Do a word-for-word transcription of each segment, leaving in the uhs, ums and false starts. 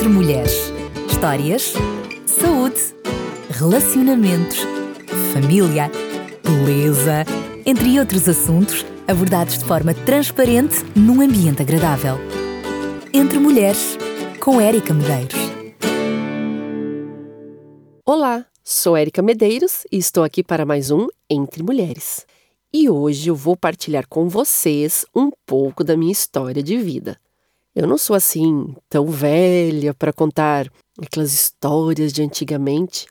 Entre Mulheres. Histórias, saúde, relacionamentos, família, beleza, entre outros assuntos abordados de forma transparente num ambiente agradável. Entre Mulheres, com Érica Medeiros. Olá, sou Érica Medeiros e estou aqui para mais um Entre Mulheres. E hoje eu vou partilhar com vocês um pouco da minha história de vida. Eu não sou assim tão velha para contar aquelas histórias de antigamente,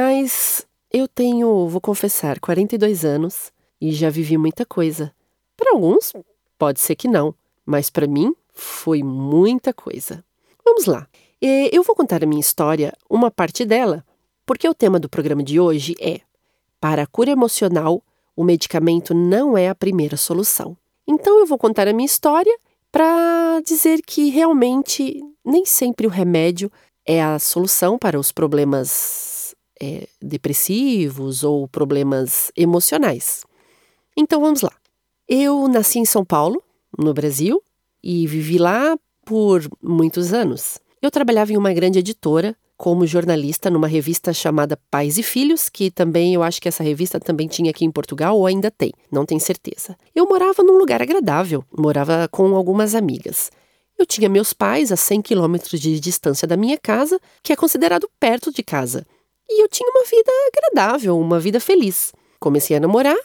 mas eu tenho, vou confessar, quarenta e dois anos e já vivi muita coisa. Para alguns, pode ser que não, mas para mim foi muita coisa. Vamos lá. Eu vou contar a minha história, uma parte dela, porque o tema do programa de hoje é: para a cura emocional, o medicamento não é a primeira solução. Então eu vou contar a minha história para dizer que realmente nem sempre o remédio é a solução para os problemas é, depressivos ou problemas emocionais. Então vamos lá. Eu nasci em São Paulo, no Brasil, e vivi lá por muitos anos. Eu trabalhava em uma grande editora como jornalista numa revista chamada Pais e Filhos, que também eu acho que essa revista também tinha aqui em Portugal ou ainda tem, não tenho certeza. Eu morava num lugar agradável, morava com algumas amigas. Eu tinha meus pais a cem quilômetros de distância da minha casa, que é considerado perto de casa. E eu tinha uma vida agradável, uma vida feliz. Comecei a namorar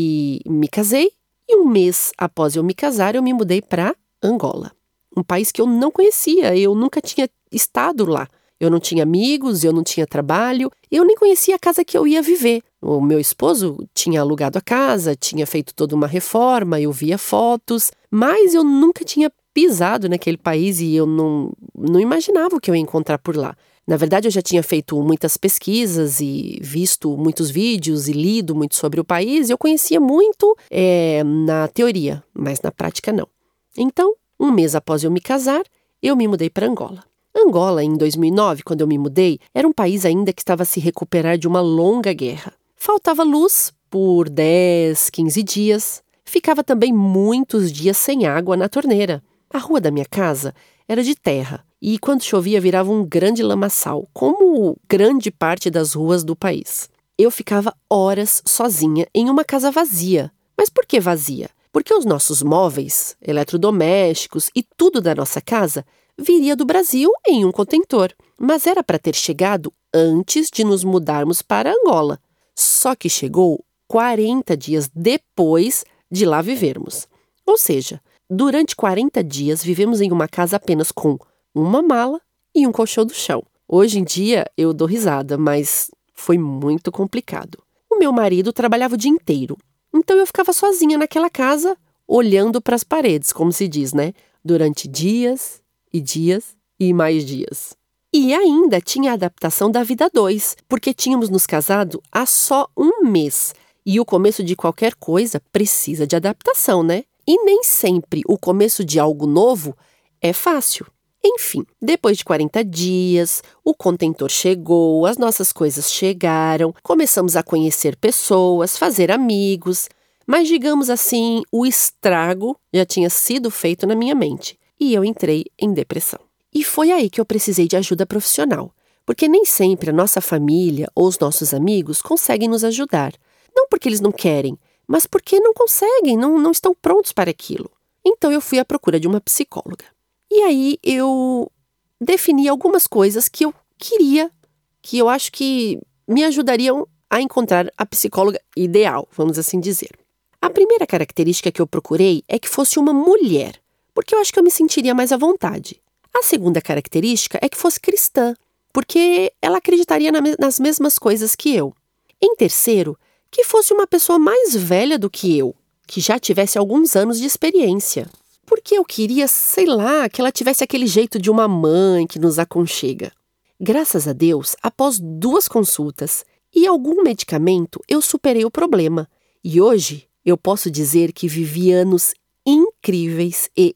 e me casei, e um mês após eu me casar, eu me mudei para Angola. Um país que eu não conhecia, eu nunca tinha estado lá. Eu não tinha amigos, eu não tinha trabalho, eu nem conhecia a casa que eu ia viver. O meu esposo tinha alugado a casa, tinha feito toda uma reforma, eu via fotos, mas eu nunca tinha pisado naquele país e eu não, não imaginava o que eu ia encontrar por lá. Na verdade, eu já tinha feito muitas pesquisas e visto muitos vídeos e lido muito sobre o país, e eu conhecia muito é, na teoria, mas na prática não. Então, um mês após eu me casar, eu me mudei para Angola. Angola, em dois mil e nove, quando eu me mudei, era um país ainda que estava a se recuperar de uma longa guerra. Faltava luz por dez, quinze dias. Ficava também muitos dias sem água na torneira. A rua da minha casa era de terra e quando chovia virava um grande lamaçal, como grande parte das ruas do país. Eu ficava horas sozinha em uma casa vazia. Mas por que vazia? Porque os nossos móveis, eletrodomésticos e tudo da nossa casa viria do Brasil em um contentor, mas era para ter chegado antes de nos mudarmos para Angola. Só que chegou quarenta dias depois de lá vivermos. Ou seja, durante quarenta dias vivemos em uma casa apenas com uma mala e um colchão do chão. Hoje em dia eu dou risada, mas foi muito complicado. O meu marido trabalhava o dia inteiro, então eu ficava sozinha naquela casa, olhando para as paredes, como se diz, né? Durante dias e dias e mais dias. E ainda tinha a adaptação da vida a dois, porque tínhamos nos casado há só um mês. E o começo de qualquer coisa precisa de adaptação, né? E nem sempre o começo de algo novo é fácil. Enfim, depois de quarenta dias, o contentor chegou, as nossas coisas chegaram, começamos a conhecer pessoas, fazer amigos, mas digamos assim, o estrago já tinha sido feito na minha mente. E eu entrei em depressão. E foi aí que eu precisei de ajuda profissional, porque nem sempre a nossa família ou os nossos amigos conseguem nos ajudar. Não porque eles não querem, mas porque não conseguem, não, não estão prontos para aquilo. Então eu fui à procura de uma psicóloga. E aí eu defini algumas coisas que eu queria, que eu acho que me ajudariam a encontrar a psicóloga ideal, vamos assim dizer. A primeira característica que eu procurei é que fosse uma mulher, porque eu acho que eu me sentiria mais à vontade. A segunda característica é que fosse cristã, porque ela acreditaria na me- nas mesmas coisas que eu. Em terceiro, que fosse uma pessoa mais velha do que eu, que já tivesse alguns anos de experiência. Porque eu queria, sei lá, que ela tivesse aquele jeito de uma mãe que nos aconchega. Graças a Deus, após duas consultas e algum medicamento, eu superei o problema. E hoje, eu posso dizer que vivi anos incríveis e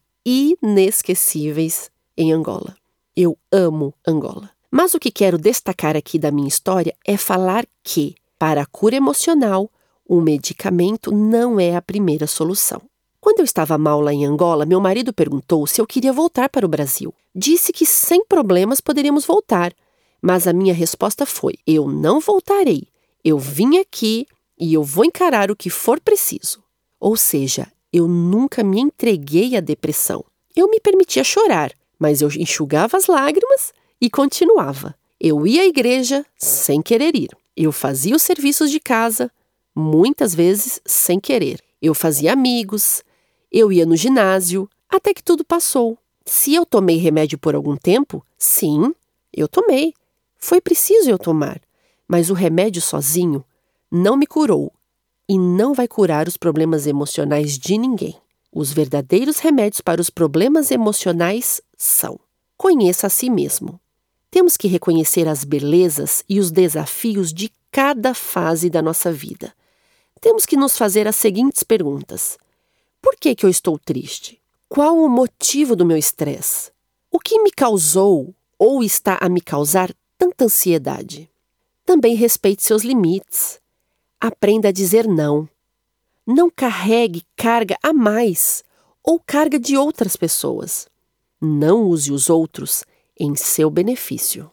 inesquecíveis em Angola. Eu amo Angola. Mas o que quero destacar aqui da minha história é falar que, para a cura emocional, o medicamento não é a primeira solução. Quando eu estava mal lá em Angola, meu marido perguntou se eu queria voltar para o Brasil. Disse que sem problemas poderíamos voltar, mas a minha resposta foi: eu não voltarei. Eu vim aqui e eu vou encarar o que for preciso. Ou seja, eu nunca me entreguei à depressão. Eu me permitia chorar, mas eu enxugava as lágrimas e continuava. Eu ia à igreja sem querer ir. Eu fazia os serviços de casa, muitas vezes sem querer. Eu fazia amigos, eu ia no ginásio, até que tudo passou. Se eu tomei remédio por algum tempo, sim, eu tomei. Foi preciso eu tomar, mas o remédio sozinho não me curou e não vai curar os problemas emocionais de ninguém. Os verdadeiros remédios para os problemas emocionais são: conheça a si mesmo. Temos que reconhecer as belezas e os desafios de cada fase da nossa vida. Temos que nos fazer as seguintes perguntas: por que que eu estou triste? Qual o motivo do meu estresse? O que me causou ou está a me causar tanta ansiedade? Também respeite seus limites. Aprenda a dizer não. Não carregue carga a mais ou carga de outras pessoas. Não use os outros em seu benefício.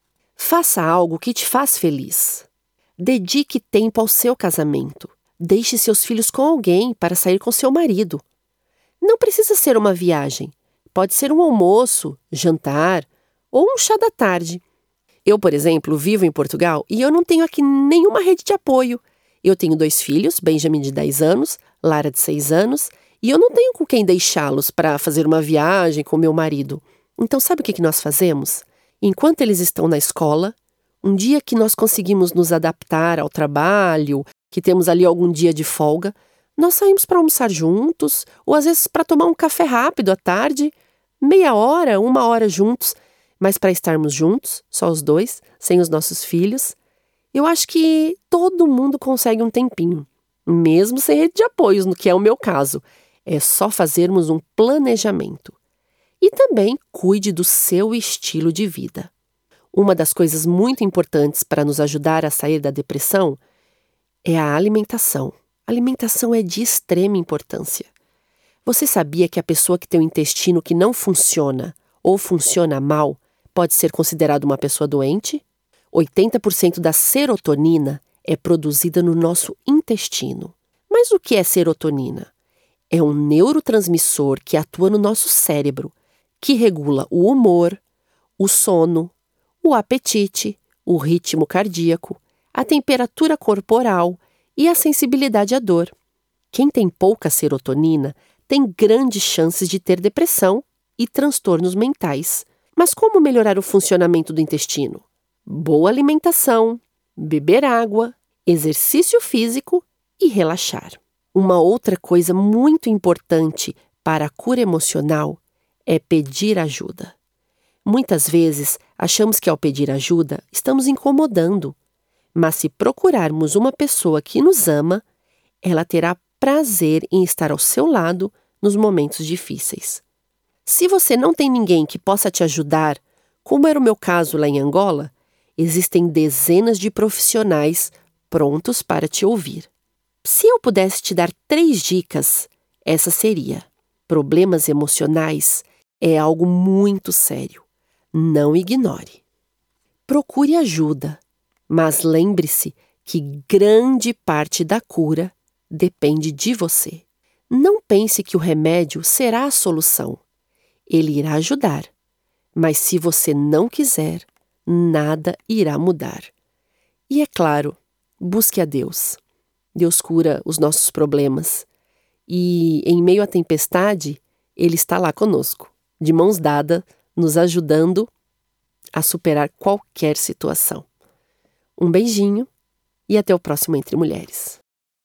Faça algo que te faz feliz. Dedique tempo ao seu casamento. Deixe seus filhos com alguém para sair com seu marido. Não precisa ser uma viagem. Pode ser um almoço, jantar ou um chá da tarde. Eu, por exemplo, vivo em Portugal e eu não tenho aqui nenhuma rede de apoio. Eu tenho dois filhos, Benjamin de dez anos, Lara de seis anos, e eu não tenho com quem deixá-los para fazer uma viagem com meu marido. Então sabe o que que nós fazemos? Enquanto eles estão na escola, um dia que nós conseguimos nos adaptar ao trabalho, que temos ali algum dia de folga, nós saímos para almoçar juntos, ou às vezes para tomar um café rápido à tarde, meia hora, uma hora juntos, mas para estarmos juntos, só os dois, sem os nossos filhos. Eu acho que todo mundo consegue um tempinho, mesmo sem rede de apoios, no que é o meu caso. É só fazermos um planejamento. E também cuide do seu estilo de vida. Uma das coisas muito importantes para nos ajudar a sair da depressão é a alimentação. A alimentação é de extrema importância. Você sabia que a pessoa que tem o intestino que não funciona ou funciona mal pode ser considerada uma pessoa doente? oitenta por cento da serotonina é produzida no nosso intestino. Mas o que é serotonina? É um neurotransmissor que atua no nosso cérebro, que regula o humor, o sono, o apetite, o ritmo cardíaco, a temperatura corporal e a sensibilidade à dor. Quem tem pouca serotonina tem grandes chances de ter depressão e transtornos mentais. Mas como melhorar o funcionamento do intestino? Boa alimentação, beber água, exercício físico e relaxar. Uma outra coisa muito importante para a cura emocional é pedir ajuda. Muitas vezes achamos que ao pedir ajuda estamos incomodando, mas se procurarmos uma pessoa que nos ama, ela terá prazer em estar ao seu lado nos momentos difíceis. Se você não tem ninguém que possa te ajudar, como era o meu caso lá em Angola, existem dezenas de profissionais prontos para te ouvir. Se eu pudesse te dar três dicas, essa seria: problemas emocionais é algo muito sério. Não ignore. Procure ajuda, mas lembre-se que grande parte da cura depende de você. Não pense que o remédio será a solução. Ele irá ajudar, mas se você não quiser, nada irá mudar. E é claro, busque a Deus. Deus cura os nossos problemas. E em meio à tempestade, Ele está lá conosco, de mãos dadas, nos ajudando a superar qualquer situação. Um beijinho e até o próximo Entre Mulheres.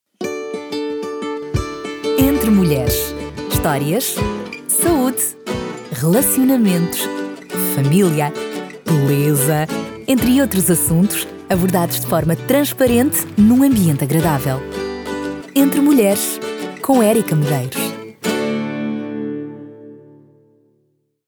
Entre Mulheres. Histórias, saúde, relacionamentos, família, beleza, entre outros assuntos abordados de forma transparente num ambiente agradável. Entre Mulheres, com Érica Medeiros.